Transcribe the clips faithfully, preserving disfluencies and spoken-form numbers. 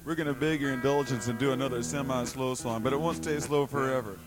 we're going to beg your indulgence and do another semi-slow song, but it won't stay slow forever.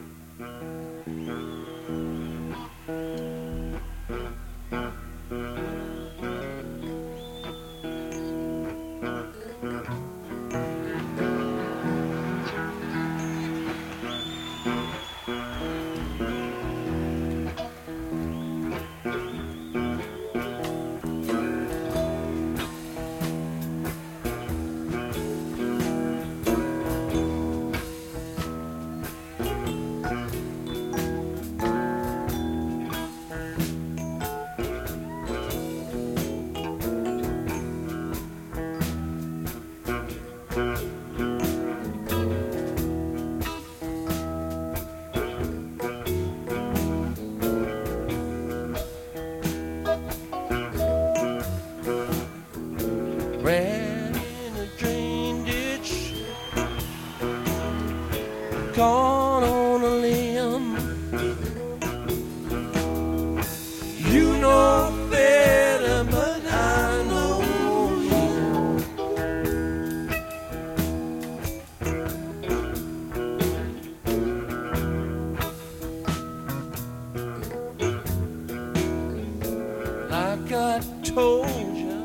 Ran in a drain ditch, gone on a limb. You know better, but I know him. Like I told you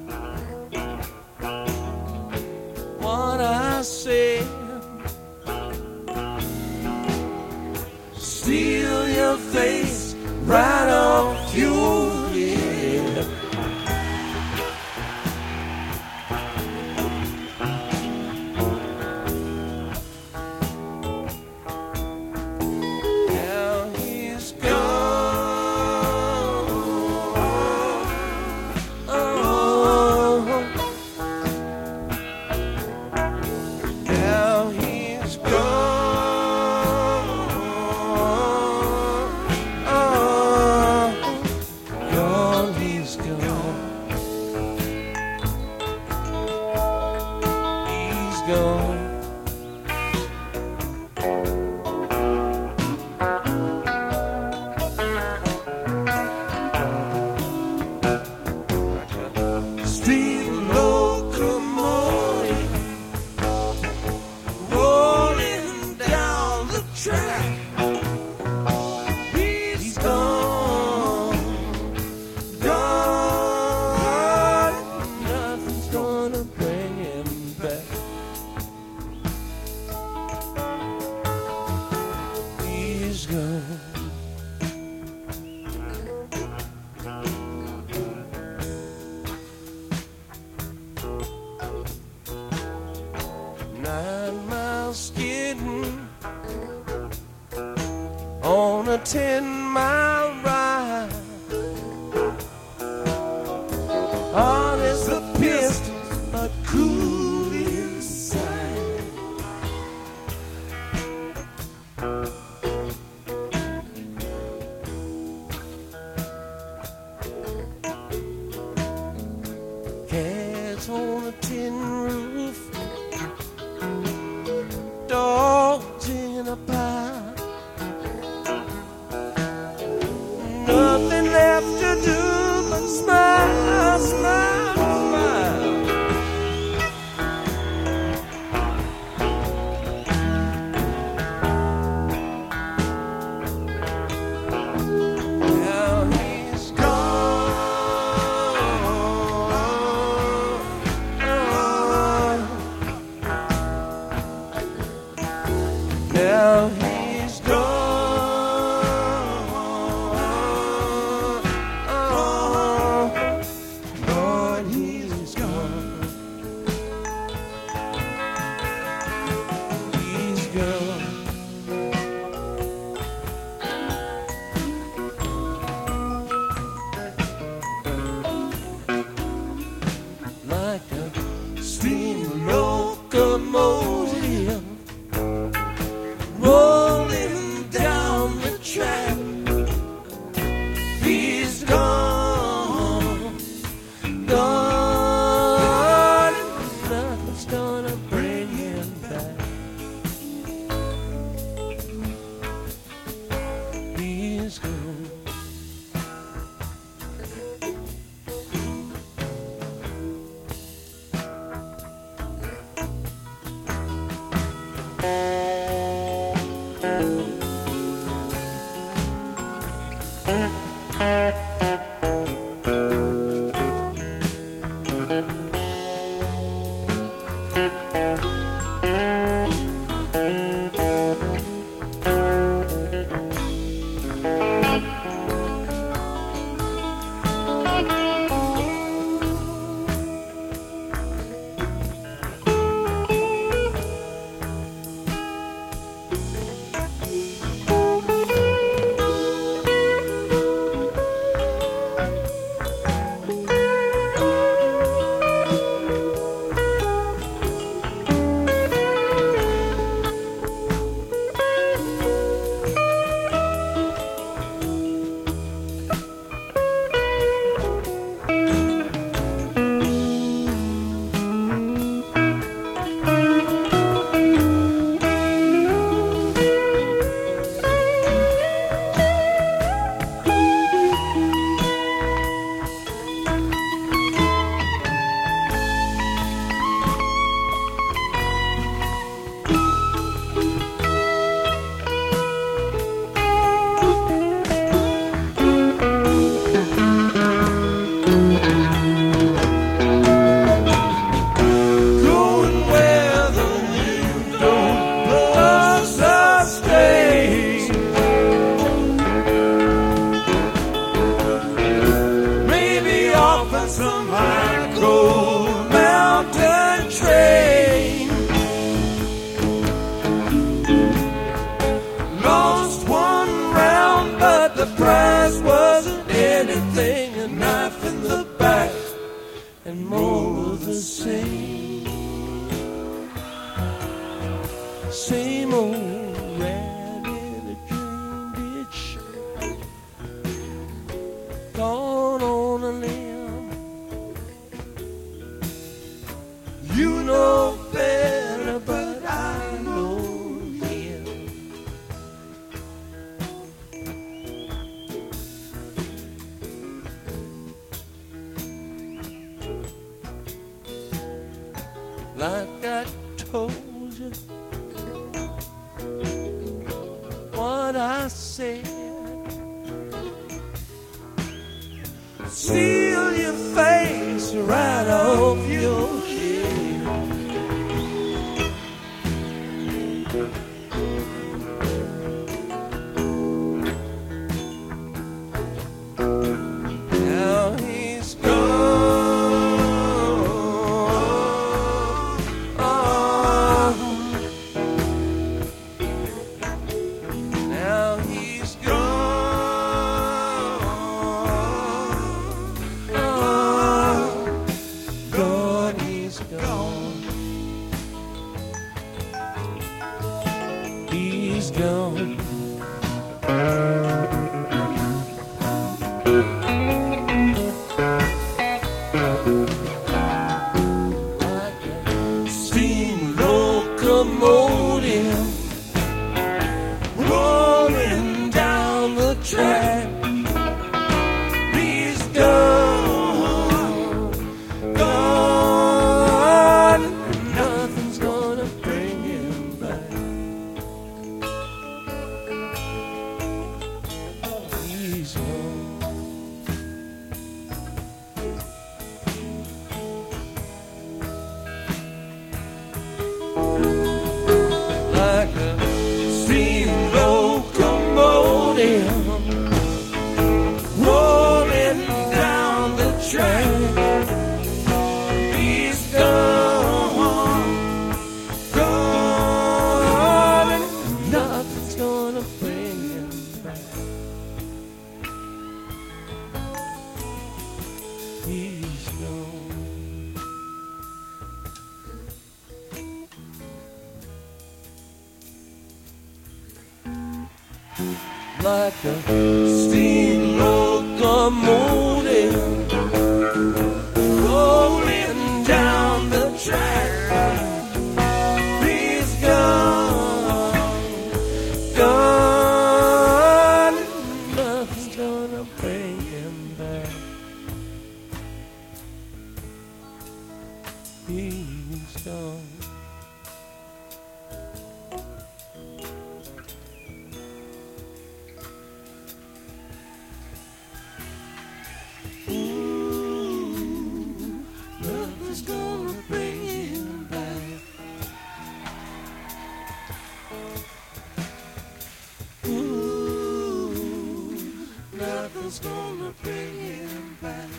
what I said, steal your face right off your head. Now he's gone. Oh. Now he's gone. Oh, gone, he's gone. He's gone. Steam locomotive rolling down the track. He's gone, gone. Nothing's gonna bring him back. He's gone. Nine miles skidding on a ten mile ride. Honest the pistols, but cool inside. Cats on a tin roof, dogs in a pile. the price wasn't anything, a knife in the back and more of the same. Same old rat in a dream ditch, gone on a limb. You know better, but I know him. Like I told you what I said, seal your face right off your head. Now he's gone. Now he's gone. God, he's gone. He's gone. Like a steam locomotive rolling down the track. He's gone, gone, and nothing's gonna bring him back. He's gone. Like a steam locomotive rolling down the track. He's gone, gone, and nothing's gonna bring him back. He's gone. Like a steam locomotive rolling down the track. He's gone, gone, nothing's gonna bring him back. He's gone. Nothing's gonna bring him back. Ooh, nothing's gonna bring him back.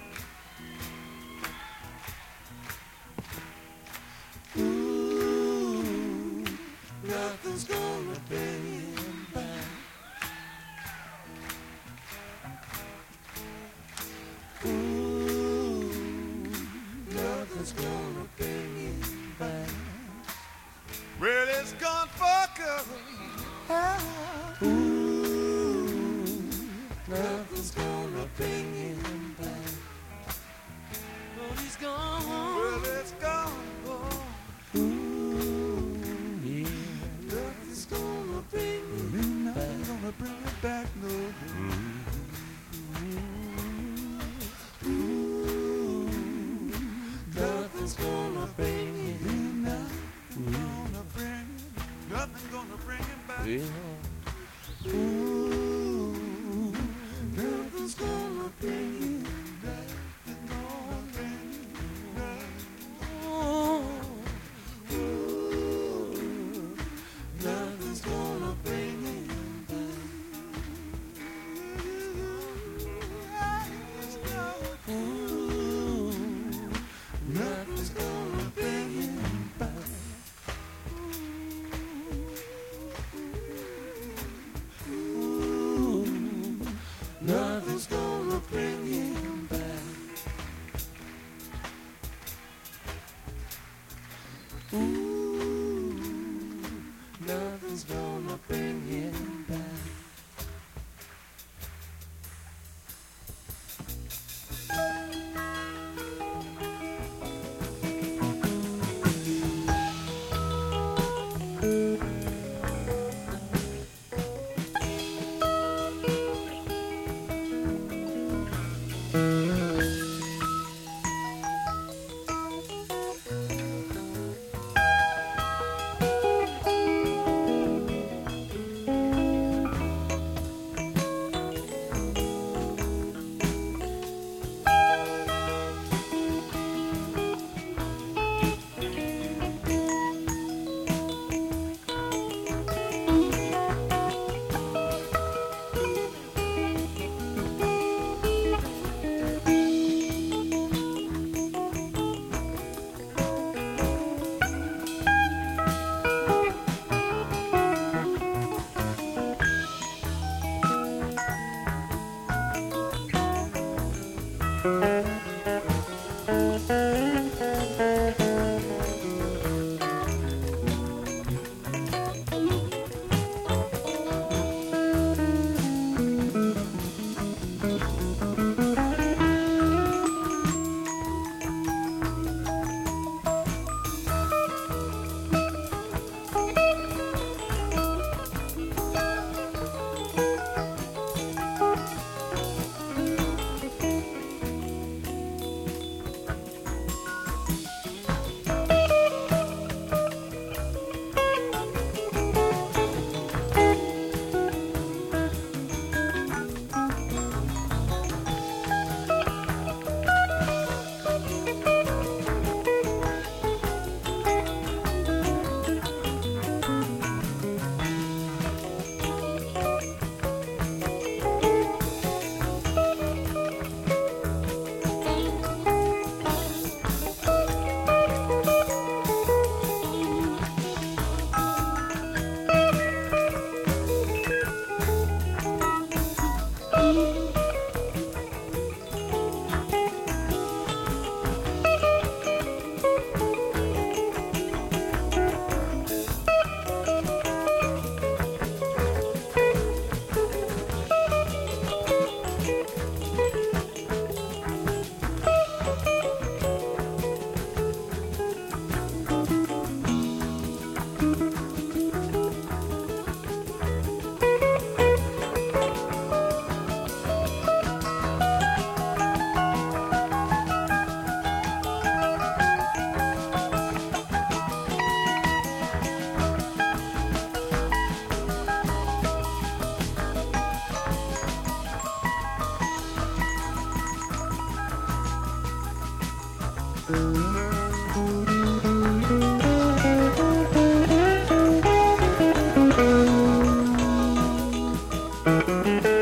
Ooh, nothing's gonna bring him back. Ooh, nothing's gonna bring him back. Well, it's gone for good. Ooh, nothing's gonna bring him back. Oh, he's gone. Well, it's gone for Ooh, yeah, nothing's gonna bring him back. nothing's gonna bring it back, no. Ooh, nothing's gonna bring him back. Gonna bring it, nothing gonna bring it back. Ooh, nothing's gonna bring him back. Gonna bring it, Ooh, nothing's gonna bring him back. nothing's gonna bring him back. Ooh, nothing's gonna bring him back. Thank you.